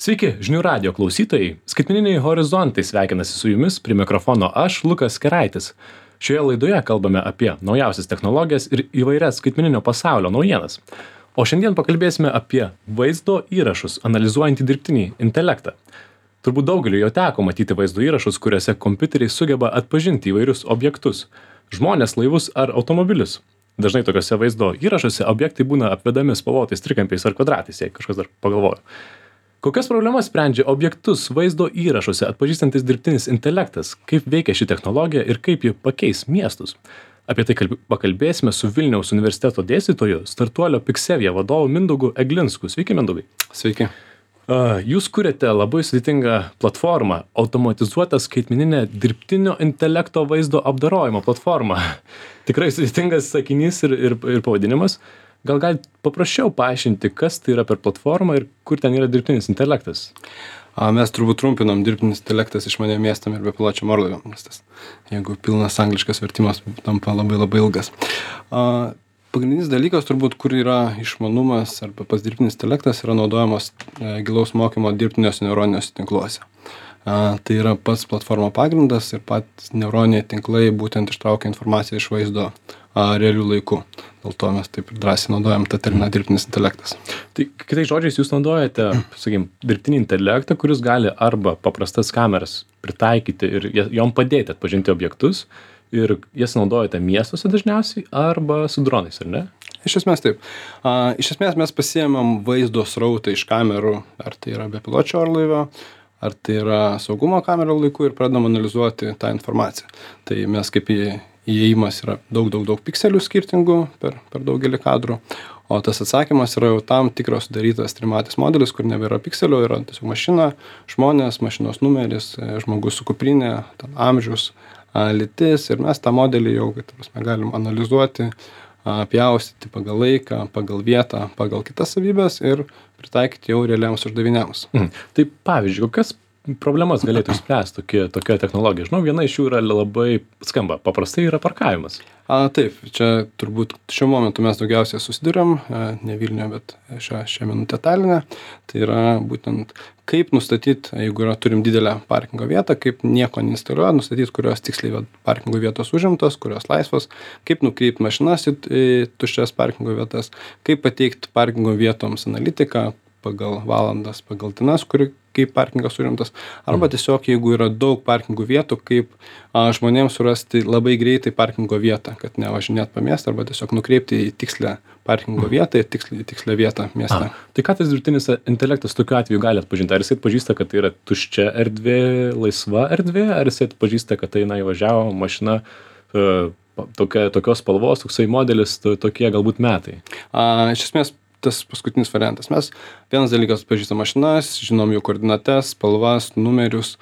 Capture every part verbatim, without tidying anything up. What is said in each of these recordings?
Sveiki, žinių radio klausytojai. Skaitmeniniai horizontai sveikinasi su jumis, prie mikrofono aš, Lukas Keraitis. Šioje laidoje kalbame apie naujausias technologijas ir įvairias skaitmeninio pasaulio naujienas. O šiandien pakalbėsime apie vaizdo įrašus, analizuojantį dirbtinį intelektą. Turbūt daugeliu jo teko matyti vaizdo įrašus, kuriuose kompiuteriai sugeba atpažinti įvairius objektus - žmones, laivus ar automobilius. Dažnai tokiuose vaizdo įrašuose objektai būna apvedami spalvotais trikampiais ar kvadratais, jei kažkas dar pagalvojo. Kokias problemas sprendžia objektus vaizdo įrašuose atpažįstantis dirbtinis intelektas, kaip veikia ši technologija ir kaip ji pakeis miestus? Apie tai kalb- pakalbėsime su Vilniaus universiteto dėstytoju, startuolio Pixevia vadovu Mindaugu Eglinsku. Sveiki, Mindaugai. Sveiki. A, Jūs kuriate labai sudėtingą platformą, automatizuotą skaitmeninę dirbtinio intelekto vaizdo apdorojimo platformą. Tikrai sudėtingas sakinys ir, ir, ir pavadinimas. Gal galite paprasčiau paaiškinti, kas tai yra per platformą ir kur ten yra dirbtinis intelektas? A, mes turbūt trumpinam dirbtinis intelektas išmaniem miestam ir bepiločiam orlaiviam, nes tas, jeigu pilnas angliškas vertimas, tampa labai labai ilgas. A, pagrindinis dalykas turbūt, kur yra išmanumas arba pats dirbtinis intelektas, yra naudojamos e, gilaus mokymo dirbtiniuose neuroniniuose tinkluose. A, tai yra pats platformo pagrindas ir patys neuroniniai tinklai būtent ištraukia informaciją iš vaizdo a, realių laikų. Dėl to mes taip ir drąsiai naudojam tą terminą dirbtinis intelektas. Tai kitais žodžiais jūs naudojate, sakykim, dirbtinį intelektą, kuris gali arba paprastas kameras pritaikyti ir jas- jom padėti atpažinti objektus ir jas naudojate miestuose dažniausiai arba su dronais, ar ne? Iš esmės taip. A, iš esmės mes pasiėmėm vaizdo srautą iš kamerų, ar tai yra bepiločio orlaivio, ar tai yra saugumo kamerų laikų ir pradedam analizuoti tą informaciją. Tai mes kaip į, įėjimas yra daug, daug, daug pikselių skirtingų per, per daugelį kadrų, o tas atsakymas yra jau tam tikras sudarytas trimatis modelis, kur nebėra pikselių, yra tiesiog mašina, žmonės, mašinos numeris, e, žmogus su kuprinė, ten amžius, a, lytis ir mes tą modelį jau, kad prasme, galim analizuoti, a, pjaustyti pagal laiką, pagal vietą, pagal kitas savybės ir pritaikyti jau realiams uždaviniams. Mhm. Tai pavyzdžiui, kokias problemas galėtų išspręsti tokia, tokia technologija? Žinau, viena iš jų yra labai skamba, paprastai yra parkavimas. A, taip, čia turbūt šiuo momentu mes daugiausiai susiduriam, a, ne Vilniuje, bet šią, šią minutę Taline. Tai yra būtent kaip nustatyti, jeigu yra, turim didelę parkingo vietą, kaip nieko neinstaliuoja, nustatyti, kurios tiksliai vat parkingo vietos užimtos, kurios laisvos, kaip nukreipti mašinas į, į tuščias parkingo vietas, kaip pateikti parkingo vietoms analitiką pagal valandas, pagal dienas, kuri kaip parkingas užimtas, arba tiesiog jeigu yra daug parkingų vietų, kaip a, žmonėms surasti labai greitai parkingo vietą, kad nevažinėt po miestą, arba tiesiog nukreipti į tikslę parkingo vietą ir tikslę, tikslę vietą mieste. A, tai ką tas dirbtinis intelektas tokiu atveju gali atpažinti? Ar jisai atpažįsta, kad tai yra tuščia erdvė, laisva erdvė, ar jisai atpažįsta, kad tai na, įvažiavo mašina e, tokia, tokios spalvos, toksai modelis, to, tokie galbūt metai? A, iš esmės, tas paskutinis variantas. Mes vienas dalykas pažįstam mašinas, žinom jų koordinates, spalvas, numerius.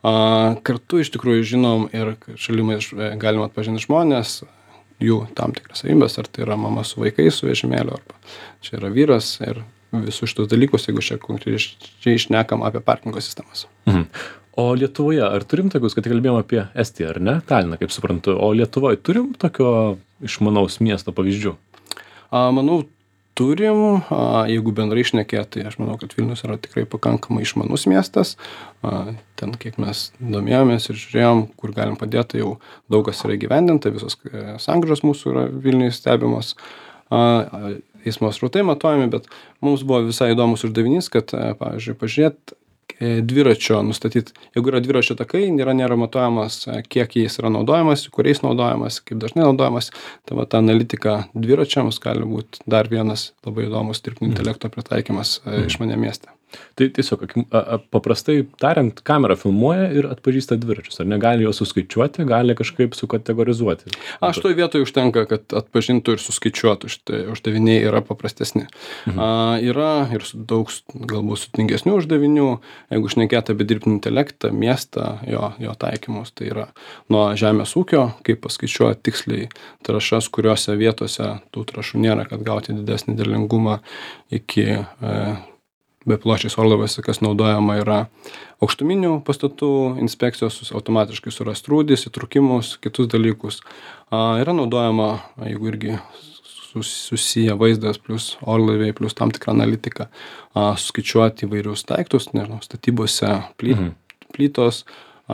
A, kartu iš tikrųjų žinom ir šalimais galima atpažinti žmonės, jų tam tikras savybės, ar tai yra mama su vaikais, su vežimėliu, arba čia yra vyras ir visus šitus dalykus, jeigu čia konkrečiai šnekam apie parkingo sistemas. Mhm. O Lietuvoje, ar turim tokius, kad kalbėjom apie Estiją, ar ne? Taliną, kaip suprantu. O Lietuvoje turim tokio išmanaus miesto pavyzdžių? A, manau, turim, a, jeigu bendrai šnekėt, tai aš manau, kad Vilnius yra tikrai pakankamai išmanus miestas. A, ten, kiek mes domėjomės ir žiūrėjom, kur galim padėti, tai jau daug kas yra įgyvendinta, visos e, sankryžos mūsų yra Vilniuje stebimos, a, a, eismo srautai matuojami, bet mums buvo visai įdomus uždavinys, kad, e, pavyzdžiui, pažiūrėt e, dviračio nustatyti, jeigu yra dviračio takai, nėra, nėra matuojamas, e, kiek jais yra naudojamas, kuriais naudojamas, kaip dažnai naudojamas, tai va ta analitika dviračiams gali būti dar vienas labai įdomus dirbtinio intelekto pritaikymas e, išmaniam mieste. Tai tiesiog, akim- a, a, paprastai tariant, kamera filmuoja ir atpažįsta dviračius. Ar negali juos suskaičiuoti, gali kažkaip sukategorizuoti? Aš toj vietoj užtenka, kad atpažintų ir suskaičiuotų, šitie uždaviniai yra paprastesni. Mhm. A, yra ir su- daug s- galbūt sudėtingesnių uždavinių, jeigu šnekėt apie dirbtinį intelektą, miestą, jo, jo taikymus, tai yra nuo žemės ūkio, kaip paskaičiuoti tiksliai trąšas, kuriuose vietose tų trąšų nėra, kad gauti didesnį derlingumą, iki e, bepiločiais orlaiviuose, kas naudojama yra aukštuminių pastatų inspekcijos, automatiškai surast rūdis, įtrūkimus, kitus dalykus. A, yra naudojama, jeigu irgi sus susiję vaizdas plius orlaiviai, plius tam tikra analitika, a, suskaičiuoti įvairius daiktus, nežinau, statybose ply Mhm. plytos,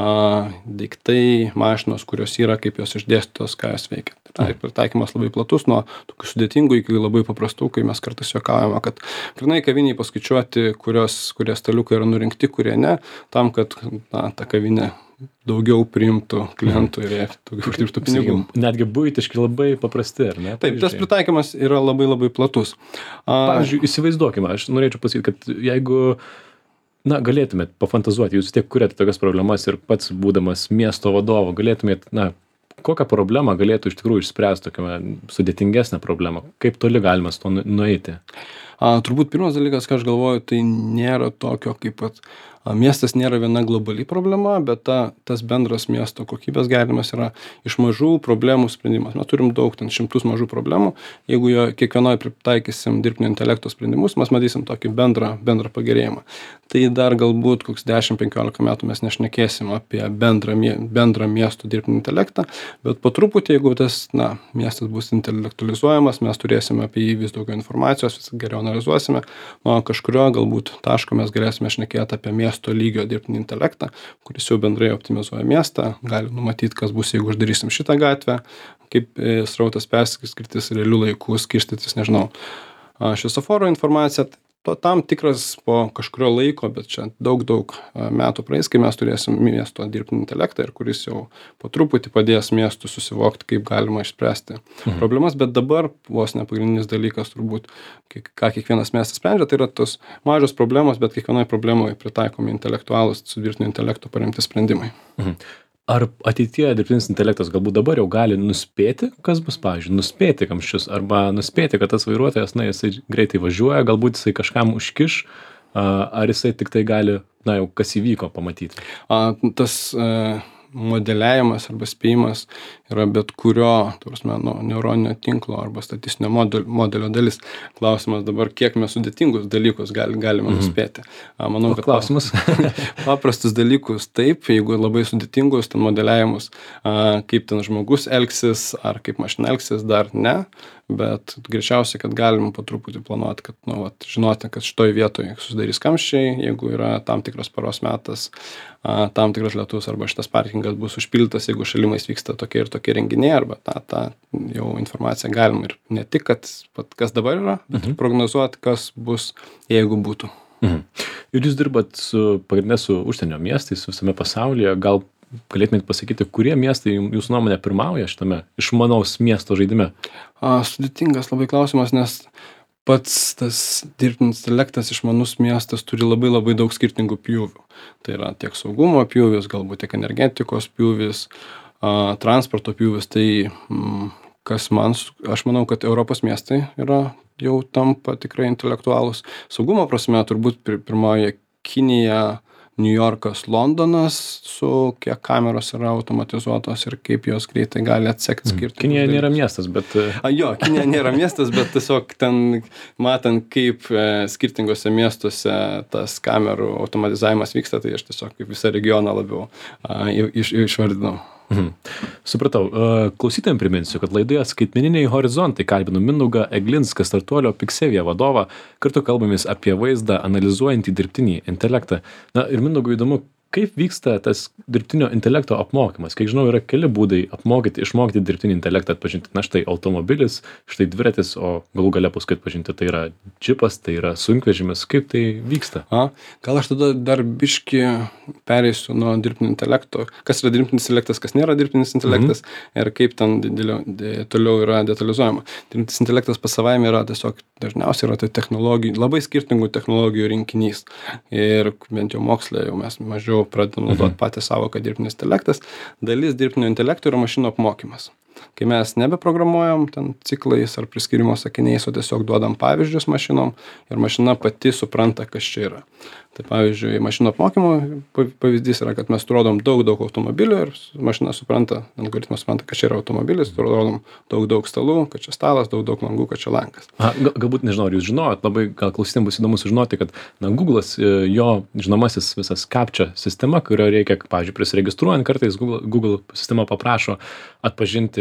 a, daiktai, mašinos, kurios yra, kaip jos išdėstytos, ką jos veikia. Tai pritaikymas labai platus, nuo tokių sudėtingų iki labai paprastų, kai mes kartais juokaujame, kad grynai kaviniai paskaičiuoti, kurios, kurie staliukai yra nurinkti, kurie ne, tam, kad na, ta kavinė daugiau priimtų klientų ir jie daugiau uždirbtų pinigų. Sakykim, netgi buitiškai labai paprasti, ar ne? Taip, tas pritaikymas yra labai labai platus. A, Pavyzdžiui, įsivaizduokime, aš norėčiau pasakyti, kad jeigu, na, galėtumėt pafantazuoti, jūs vis tiek kuriate tokias problemas ir pats būdamas miesto vadovu, galėtumėt, na, kokią problemą galėtų iš tikrųjų išspręsti tokią sudėtingesnę problemą? Kaip toli galima su to nu- nueiti? a, turbūt pirmas dalykas, ką aš galvoju, tai nėra tokio kaip pat a, miestas nėra viena globali problema, bet ta, tas bendras miesto kokybės gerinimas yra iš mažų problemų sprendimas. Mes turim daug, ten šimtus mažų problemų. Jeigu jo kiekvienoje pritaikysim dirbtinio intelekto sprendimus, mes matysim tokį bendrą, bendrą pagerėjimą. Tai dar galbūt koks dešimt penkiolika metų mes nešnekėsim apie bendrą, mie- bendrą miestų dirbtinį intelektą, bet po truputį, jeigu tas, na, miestas bus intelektualizuojamas, mes turėsime apie jį vis daugiau informacijos, vis geriau analizuosime, nuo kažkurio galbūt taško mes galėsime šnekėti apie miesto lygio dirbtinį intelektą, kuris jau bendrai optimizuoja miestą, gali numatyti, kas bus, jeigu uždarysim šitą gatvę, kaip e, srautas perskirstytis realių laikų, skirstytis, nežinau, a, šviesoforo informaciją. To tam tikras po kažkurio laiko, bet čia daug, daug a, metų praeis, kai mes turėsim miesto dirbtinį intelektą ir kuris jau po truputį padės miestų susivokti, kaip galima išspręsti Mhm. problemas, bet dabar vos ne pagrindinis dalykas turbūt, kai- ką kiekvienas miestas sprendžia, tai yra tos mažos problemos, bet kiekvienai problemai pritaikomi intelektualūs su dirbtinio intelekto paremti sprendimai. Mhm. Ar ateityje dirbtinis intelektas galbūt dabar jau gali nuspėti, kas bus, pavyzdžiui, nuspėti kamščius arba nuspėti, kad tas vairuotojas, na, jisai greitai važiuoja, galbūt jisai kažkam užkiš, a, ar jisai tik tai gali, na, jau kas įvyko pamatyti? A, tas e, modeliavimas arba spėjimas yra bet kurio, ta prasme, nu, neuroninio tinklo arba statistinio modelio, modelio dalis. Klausimas dabar, kiek mes sudėtingus dalykus gali, galime Mhm. nuspėti. A, manau, O kad klausimas? paprastus dalykus taip, jeigu labai sudėtingus, ten modeliavimus, a, kaip ten žmogus elgsis ar kaip mašina elgsis, dar ne, bet greičiausiai, kad galim po truputį planuoti, kad, nu, vat, žinoti, kad šitoj vietoje susidarys kamščiai, jeigu yra tam tikras paros metas, a, tam tikras lietus arba šitas parkingas bus užpildytas, jeigu šalimais vyksta tokie ir tokie renginiai, arba tą, tą jau informaciją galim ir ne tik, kad pat, kas dabar yra, bet Mhm. ir prognozuoti, kas bus, jeigu būtų. Mhm. Ir jūs dirbat su, pagrindinė su užsienio miestais visame pasaulyje, gal galėtumėt pasakyti, kurie miestai jum- jūsų nuomonė pirmauja šitame išmanaus miesto žaidime? A, sudėtingas labai klausimas, nes pats tas dirbtinis intelektas išmanus miestas turi labai labai daug skirtingų pjūvių. Tai yra tiek saugumo pjūvis, galbūt tiek energetikos pjūvis, a, transporto pjūvis. Tai mm, kas man, su- aš manau, kad Europos miestai yra jau tampa tikrai intelektualūs. Saugumo prasme turbūt pir- pirmauja Kinija, Niujorkas, Londonas, su kiek kameros yra automatizuotos ir kaip jos greitai gali atsekti skirtingus Kinija nėra dalykus. miestas, bet e, A, jo, Kinija nėra miestas, bet tiesiog ten matant, kaip e, skirtingose miestuose tas kamerų automatizavimas vyksta, tai aš tiesiog kaip visą regioną labiau a, iš, išvardinau. Mhm. Supratau. E, Klausytojams priminsiu, kad laidoje skaitmeniniai horizontai kalbinu Mindaugą Eglinską, startuolio Pixevia vadovą. Kartu kalbamės apie vaizdą analizuojantį dirbtinį intelektą. Na ir Mindaugui įdomu, kaip vyksta tas dirbtinio intelekto apmokymas? Kiek žinau, yra keli būdai apmokyti, išmokyti dirbtinį intelektą atpažinti. Na štai automobilis, štai dviratis, o galų gale paskui atpažinti tai yra džipas, tai yra sunkvežimis. Kaip tai vyksta? A, gal aš tada dar biški pereisiu nuo dirbtinio intelekto, kas yra dirbtinis intelektas, kas nėra dirbtinis intelektas mhm. ir kaip ten dėlio, dė, toliau yra detalizuojama. Dirbtinis intelektas pas savaime yra tiesiog dažniausiai yra tai technologijų, labai skirtingų technologijų rinkinys. Ir bent jau moksle jau mes mažiau pradedam naudoti mhm. patį savoką dirbtinis intelektas. Dalis dirbtinio intelekto yra mašinų apmokymas. Kai mes nebeprogramuojam ten ciklais ar priskirimo sakiniais, o tiesiog duodam pavyzdžius mašinom ir mašina pati supranta, kas čia yra. Tai pavyzdžiui, mašinų apmokymo pavyzdys yra, kad mes rodom daug, daug automobilių ir mašina supranta, algoritmas supranta, kad čia yra automobilis, rodom daug, daug stalų, kad čia stalas, daug, daug langų, kad čia langas. A, gal, galbūt, nežinau, ar jūs žinojot, labai gal klausytėms bus įdomu sužinoti, kad na, Google'as, e, jo žinomasis visas captcha sistema, kurio reikia, pavyzdžiui, prisiregistruojant, kartais Google, Google sistema paprašo atpažinti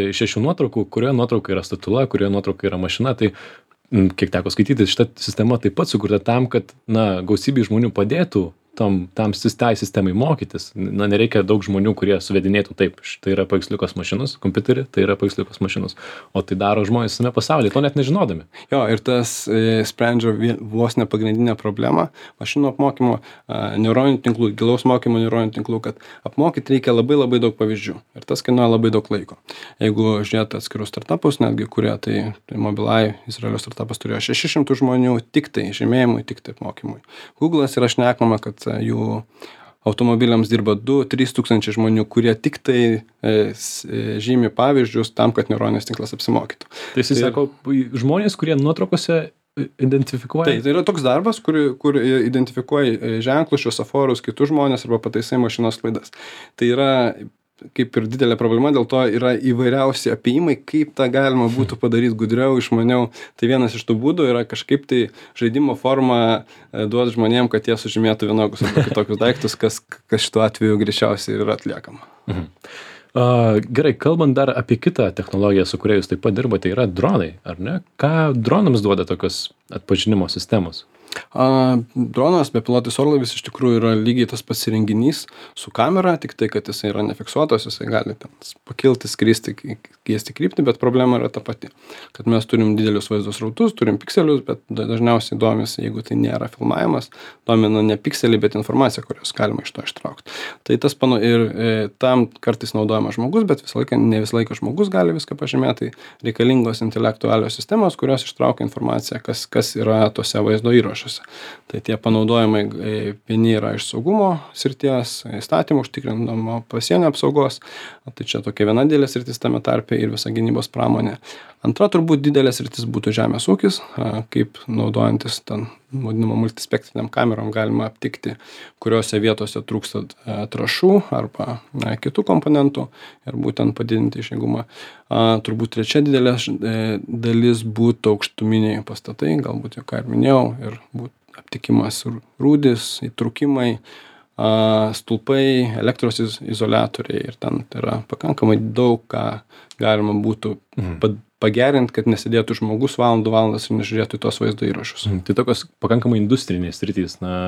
šešių nuotraukų, kurioje nuotrauka yra statula, kurioje nuotrauka yra mašina, tai m, kiek teko skaityti, šita sistema taip pat sukurta tam, kad na, gausybė žmonių padėtų tam, tam tai sistemai mokytis. Na, nereikia daug žmonių, kurie suvedinėtų taip, tai yra paveiksliukos mašinos, kompiuterį, tai yra paveiksliukos mašinos, o tai daro žmonės visame pasaulyje, to net nežinodami. Jo, ir tas e, sprendžia vos ne pagrindinę problemą mašinų apmokymo, e, neuroninių tinklų, gilaus mokymo neuroninių tinklų, kad apmokyti reikia labai labai daug pavyzdžių ir tas kainuoja labai daug laiko. Jeigu žiūrėt atskirus startupus, netgi kurie, tai, tai Mobileye, Izraelio startupas turėjo šešis šimtus žmonių tik tai žymėjimui, tik tai apmokymui. Google'as yra šnekama, kad jų automobiliams dirba du trys tūkstančiai žmonių, kurie tik tai e, žymi pavyzdžius tam, kad neuroninis tinklas apsimokytų. Tai jis tai, sako, žmonės, kurie nuotraukose identifikuoja? Tai, tai yra toks darbas, kur, kur identifikuoja ženklus, šviesoforus, kitus žmonės arba pataisai mašinos klaidas. Tai yra kaip ir didelė problema, dėl to yra įvairiausi apėjimai, kaip tą galima būtų padaryti gudriau, išmaniau. Tai vienas iš tų būdų yra kažkaip tai žaidimo formą duoti žmonėm, kad jie sužymėtų vienokius arba kitokius daiktus, kas, kas šituo atveju greičiausiai yra atliekama. Mhm. Uh, gerai, kalbant dar apie kitą technologiją, su kuria jūs taip pat dirbate, yra dronai, ar ne? Ką dronams duoda tokios atpažinimo sistemos? A, dronas, bepilotis orlaivis iš tikrųjų yra lygiai tas pats įrenginys su kamera, tik tai, kad jisai yra nefiksuotas, jisai gali ten pakilti, skristi, keisti kryptį, bet problema yra ta pati, kad mes turim didelius vaizdo srautus, turim pikselius, bet dažniausiai domisi, jeigu tai nėra filmavimas, domina ne pikseliai, bet informacija, kurios galima iš to ištraukti. Tai tas pano, ir e, tam kartais naudojama žmogus, bet visą laiką, ne visą laiką žmogus gali viską pažymėti, tai reikalingos intelektualios sistemos, kurios ištraukia informaciją, kas, kas yra tose vaizdo įrašuose. Tai tie panaudojimai vieni yra iš saugumo srities, įstatymų užtikrinamo pasienio apsaugos, tai čia tokia viena didelė sritis tame tarpe ir visa gynybos pramonė. Antra turbūt didelė sritis būtų žemės ūkis, kaip naudojantis ten vadinamo multispektriniam kamerom galima aptikti, kuriuose vietose trūksta trąšų arba na, kitų komponentų ir būtent padidinti išjėgumą. Turbūt trečia didelė dalis būtų aukštuminiai pastatai, galbūt jau ką ir minėjau, ir būtų aptikimas rūdis, įtrūkimai, stulpai, elektros izoliatoriai ir ten tai yra pakankamai daug, ką galima būtų mhm. pagerinti, kad nesėdėtų žmogus valandų valandas ir nežiūrėtų į tos vaizdo įrašus. Tai tokios pakankamai industrinės sritys, na,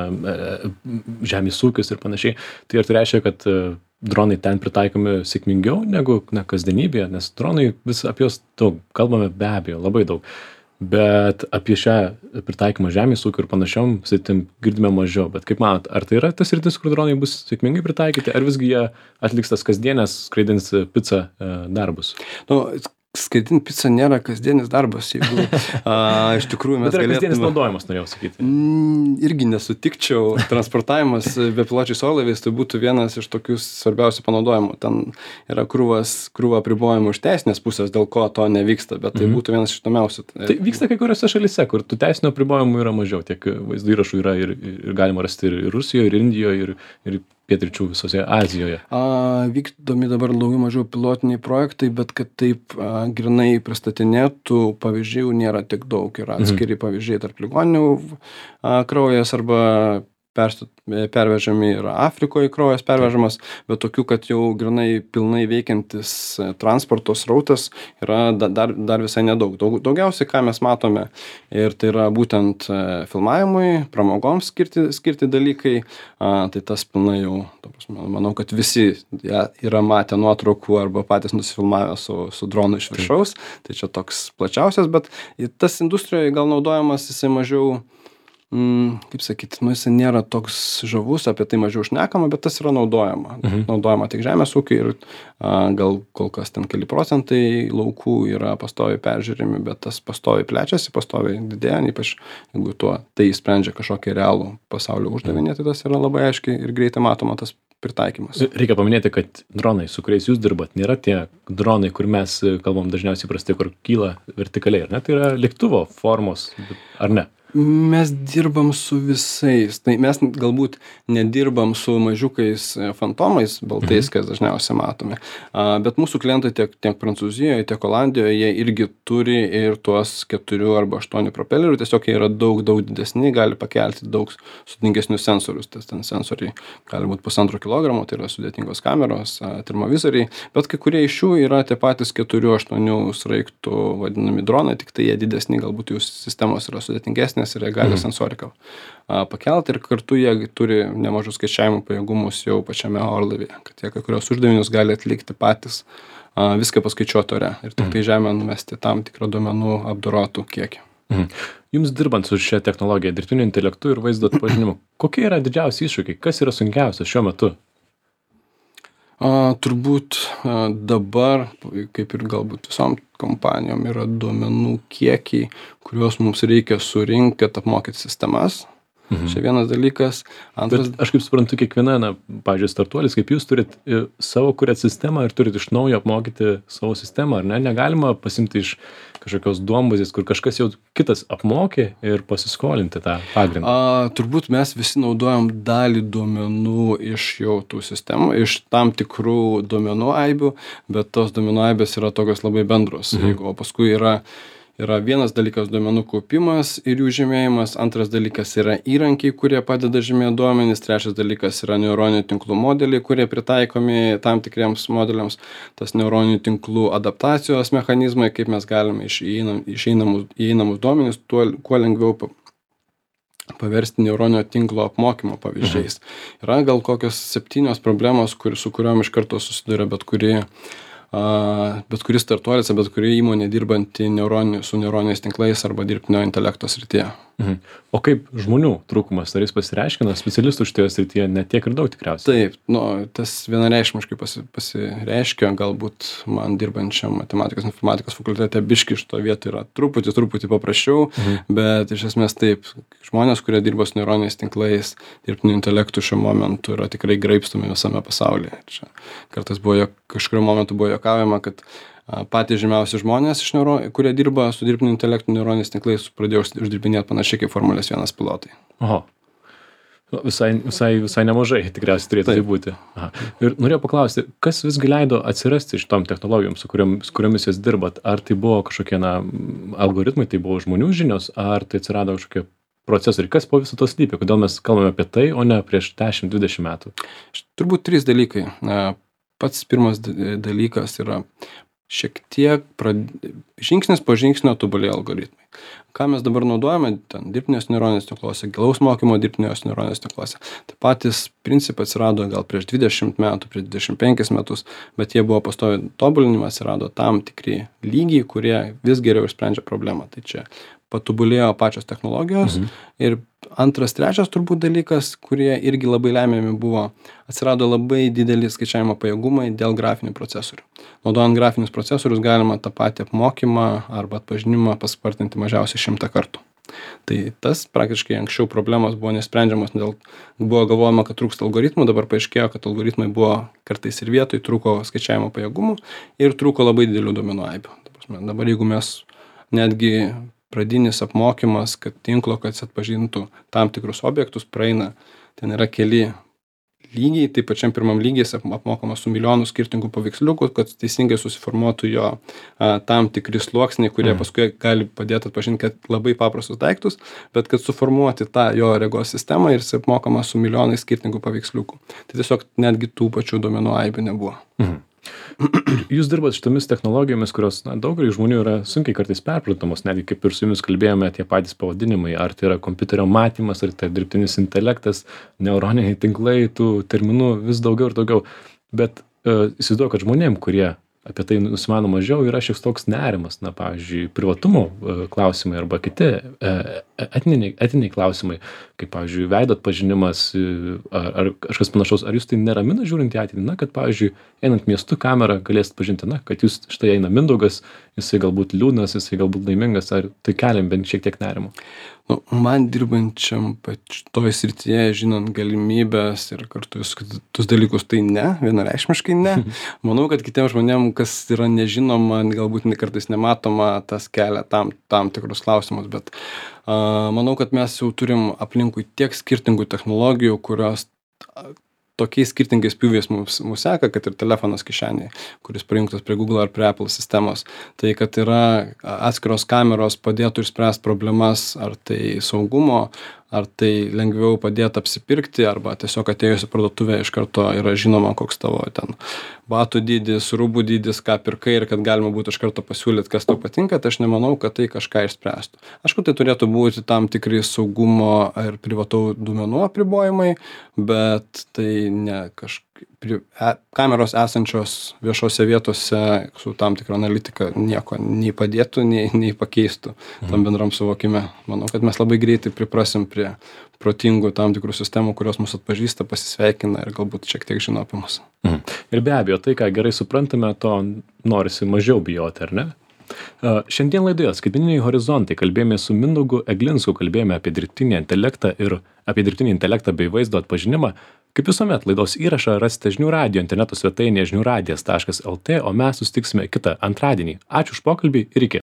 žemės ūkis ir panašiai. Tai ar tai reiškia, kad dronai ten pritaikomi sėkmingiau negu na, kasdienybėje, nes dronai vis apie juos daug, kalbame be abejo, labai daug. Bet apie šią pritaikymą žemės ūkio ir panašiom sritim girdime mažiau. Bet kaip manot, ar tai yra tas sritis, kur dronai bus sėkmingai pritaikyti, ar visgi jie atliks tas kasdienės skraidins picą darbus? Nu, skraidinti pizzą nėra kasdienis darbas, jeigu a, iš tikrųjų mes galėtume... Bet yra galėtume... kasdienis naudojimas, norėjau sakyti. Mm, irgi nesutikčiau. Transportavimas bepiločiais orlaiviais tai būtų vienas iš tokių svarbiausių panaudojimų. Ten yra krūvas, krūva apribojimų iš teisinės pusės, dėl ko to nevyksta, bet tai mm-hmm. būtų vienas iš įdomiausių. Tai vyksta kai kuriuose šalyse, kur tų teisinių apribojimų yra mažiau. Tiek vaizdo įrašų yra ir, ir galima rasti ir Rusijoje, ir Indijoje, ir, ir pietryčių visose Azijoje. A, vykdomi dabar daugiau mažiau pilotiniai projektai, bet kad taip a, grinai pristatinėtų pavyzdžių nėra tiek daug. Yra atskiri mhm. pavyzdžiai tarp ligoninių a, kraujas arba perstot, pervežami ir Afrikoje kraujas pervežamas, bet tokių, kad jau grinai pilnai veikiantis transporto srautas yra dar, dar visai nedaug. Daug, daugiausiai, ką mes matome, ir tai yra būtent filmavimui, pramogoms skirti, skirti dalykai, a, tai tas pilnai jau, manau, kad visi ja, yra matę nuotraukų arba patys nusifilmavę su, su dronu iš viršaus, tai čia toks plačiausias, bet tas industrijoje gal naudojamas jisai mažiau Mm, kaip sakyti, nu jis nėra toks žavus, apie tai mažiau šnekama, bet tas yra naudojama. Mhm. Naudojama tik žemės ūkiai ir a, gal kol kas ten keli procentai laukų yra pastoviai peržiūrimi, bet tas pastoviai plečiasi, pastoviai didėja, ypač jeigu tuo tai sprendžia kažkokį realų pasaulio uždavinį, tai tas yra labai aiškiai ir greitai matoma tas pritaikymas. Reikia paminėti, kad dronai, su kuriais jūs dirbat, nėra tie dronai, kur mes kalbam dažniausiai prastai, kur kyla vertikaliai, ar ne? Tai yra lėktuvo formos, ar ne? Mes dirbam su visais. Tai mes galbūt nedirbam su mažiukais fantomais, baltais, Mhm. kas dažniausiai matome. A, bet mūsų klientai tiek, tiek Prancūzijoje, tiek Olandijoje, jie irgi turi ir tuos keturių arba aštuonių propelerių. Tiesiog jie yra daug, daug didesni, gali pakelti daug sudėtingesnius sensorius. Tas ten sensoriai gali būti pusantro kilogramo, tai yra sudėtingos kameros, a, termovizoriai. Bet kai kurie iš jų yra tie patys keturių aštuonių sraigtų vadinami dronai, tik tai jie didesni, galbūt jų sistemos yra sudėtingesnės ir jie gali Mhm. sensoriką a, pakelt ir kartu jie turi nemažus skaičiavimo pajėgumus jau pačiame orlaivyje, kad jie kai kurios uždavinius gali atlikti patys, a, viską paskaičiuoti ore ir tik tai žemę numesti tam tikrą duomenų apdorotų kiekį. Mhm. Jums dirbant su šia technologija, dirbtiniu intelektu ir vaizdo atpažinimu, kokie yra didžiausi iššūkiai? Kas yra sunkiausia šiuo metu? A, turbūt a, dabar, kaip ir galbūt visom kompanijom, yra duomenų kiekiai, kuriuos mums reikia surinkti, kad apmokyti sistemas. Mhm. Čia vienas dalykas. Antras, Bet aš kaip suprantu, kiekviena, na, pavyzdžiui, startuolis, kaip jūs turit e, savo kuriat sistemą ir turit iš naujo apmokyti savo sistemą, ar ne? Negalima pasimti iš kažkokios duombazės, kur kažkas jau kitas apmokė ir pasiskolinti tą pagrindą. A, turbūt mes visi naudojam dalį duomenų iš jau tų sistemų, iš tam tikrų duomenų aibių, bet tos duomenų aibės yra tokios labai bendros. Mhm. Jeigu, o paskui yra, yra vienas dalykas duomenų kaupimas ir jų žymėjimas, antras dalykas yra įrankiai, kurie padeda žymėti duomenis, trečias dalykas yra neuroninių tinklų modeliai, kurie pritaikomi tam tikriems modeliams, tas neuroninių tinklų adaptacijos mechanizmai, kaip mes galime iš įeinam- iš įeinamus, įeinamus duomenis tuo, kuo lengviau pa- paversti neuroninio tinklo apmokymo pavyzdžiais. Yra gal kokios septynios problemos, kur, su kuriuom iš karto susiduria bet kuri a, bet kuris startuolis, bet kuri įmonė dirbanti neuroninių, su neuroniniais tinklais arba dirbtinio intelekto srityje. Mhm. O kaip žmonių trūkumas, ar jis pasireiškia, na, specialistų šitoje srityje net tiek ir daug tikriausiai? Taip, nu, tas vienareikšmiškai pasi, pasireiškia, galbūt man dirbančiam matematikos informatikos fakultete biški iš to vietų yra truputį, truputį paprasčiau, Mhm. bet iš esmės taip, žmonės, kurie dirba su neuroniniais tinklais, dirbtiniu intelektu šiuo momentu yra tikrai graibstomi visame pasaulyje. Ir čia kartais buvo, jog- kažkuriuo momentu buvo juokaujama, kad a, patys žymiausi žmonės, iš neuro, kurie dirba su dirbtiniu intelektu neuroniniais tinklais, pradėjo užs- uždirbinėti panašiai kaip Formulės vienas pilotai. Oho. Nu, Visai, visai, visai nemažai tikriausiai turėtų tai Taip. būti. Aha. Ir norėjau paklausti, kas visgi leido atsirasti šitom technologijom, su kuriom, su kuriomis jūs dirbat? Ar tai buvo kažkokie, na, algoritmai, tai buvo žmonių žinios, ar tai atsirado kažkokie procesoriai? Kas po viso to slypi? Kodėl mes kalbame apie tai, o ne prieš dešimt dvidešimt metų? Turbūt trys dalykai. Na, pats pirmas d- dalykas yra šiek tiek prad... žingsnis po žingsnio tobulėja algoritmai. Ką mes dabar naudojame, ten dirbtinės neuronės tinkluose, gilaus mokymo dirbtinės neuronės tinkluose. Tai patys principai atsirado gal prieš dvidešimt metų, prieš dvidešimt penkis metus, bet jie buvo pastoviai tobulinimas, atsirado tam tikri lygiai, kurie vis geriau išsprendžia problemą. Tai čia patobulėjo pačios technologijos. Mhm. Ir antras, trečias turbūt dalykas, kurie irgi labai lemiami buvo, atsirado labai dideli skaičiavimo pajėgumai dėl grafinių procesorių. Naudojant grafinius procesorius galima tą patį apmokymą arba atpažinimą paspartinti mažiausiai šimtą kartų. Tai tas praktiškai anksčiau problemos buvo nesprendžiamos, dėl buvo galvojama, kad trūksta algoritmų, dabar paaiškėjo, kad algoritmai buvo kartais ir vietoj, trūko skaičiavimo pajėgumų ir trūko labai didelių duomenų aibių. Ta prasme, dabar jeigu mes netgi pradinis apmokymas, kad tinklo, kad jis atpažintų tam tikrus objektus, praeina, ten yra keli lygiai, tai pačiam pirmam lygiai jis ap- apmokomas su milijonu skirtingų paveiksliukų, kad teisingai susiformuotų jo a, tam tikri sluoksniai, kurie Mhm. paskui gali padėti atpažinti kad labai paprastus daiktus, bet kad suformuoti tą jo regos sistemą ir jis apmokomas su milijonais skirtingų paveiksliukų. Tai tiesiog netgi tų pačių duomenų aibių nebuvo. Mhm. Jūs dirbat šitomis technologijomis, kurios na, daugeliui žmonių yra sunkiai kartais perprantamos, netgi kaip ir su jumis kalbėjome, tie patys pavadinimai, ar tai yra kompiuterio matymas, ar tai dirbtinis intelektas, neuroniniai tinklai, tų terminų vis daugiau ir daugiau. Bet e, įsivaizduoju, kad žmonėm, kurie apie tai nusimano mažiau, yra šiek toks nerimas, na, pavyzdžiui, privatumo e, klausimai arba kiti e, etniniai, etiniai klausimai, kaip, pavyzdžiui, veido atpažinimas e, ar, ar kažkas panašaus. Ar jūs tai neramina žiūrint į ateitį, na, kad, pavyzdžiui, einant miestu kamerą galėsit pažinti, na, kad jūs štai eina Mindaugas, jisai galbūt liūdnas, jisai galbūt laimingas, ar tai keliam bent šiek tiek nerimo? Nu, man dirbančiam pač toj srityje, žinant galimybės ir kartu visus kitus dalykus, tai ne, vienareikšmiškai ne. Manau, kad kitiems žmonėms, kas yra nežinoma, galbūt kartais nematoma, tas kelia tam, tam tikrus klausimus, bet uh, manau, kad mes jau turim aplinkui tiek skirtingų technologijų, kurios tokiais skirtingais pjūviais mums, mums seka, kad ir telefonas kišenėje, kuris prijungtas prie Google ar prie Apple sistemos. Tai kad yra atskiros kameros padėtų išspręsti problemas, ar tai saugumo, ar tai lengviau padėti apsipirkti, arba tiesiog atėjus į parduotuvę iš karto yra žinoma, koks tavo ten batų dydis, rūbų dydis, ką pirkai ir kad galima būtų iš karto pasiūlyti, kas tau patinka, tai aš nemanau, kad tai kažką išspręstų. Aišku, tai turėtų būti tam tikri saugumo ir privataus duomenų apribojimai, bet tai ne kažkaip kameros esančios viešose vietose su tam tikra analitika nieko nei padėtų, nei, nei pakeistų tam bendram suvokime. Manau, kad mes labai greitai priprasim prie protingų tam tikrų sistemų, kurios mus atpažįsta, pasisveikina ir galbūt šiek tiek žino apie mus. Mhm. Ir be abejo, tai, ką gerai suprantame, to norisi mažiau bijoti, ar ne? Uh, šiandien laidoje Skaitmeniniai horizontai kalbėjome su Mindaugu Eglinsku, kalbėjome apie dirbtinį intelektą ir apie dirbtinį intelektą bei vaizdo atpažinimą. Kaip visuomet, laidos įrašą rasite žinių radijo interneto svetainėje žinių radijas taškas lt, o mes susitiksime kitą antradienį. Ačiū už pokalbį ir iki.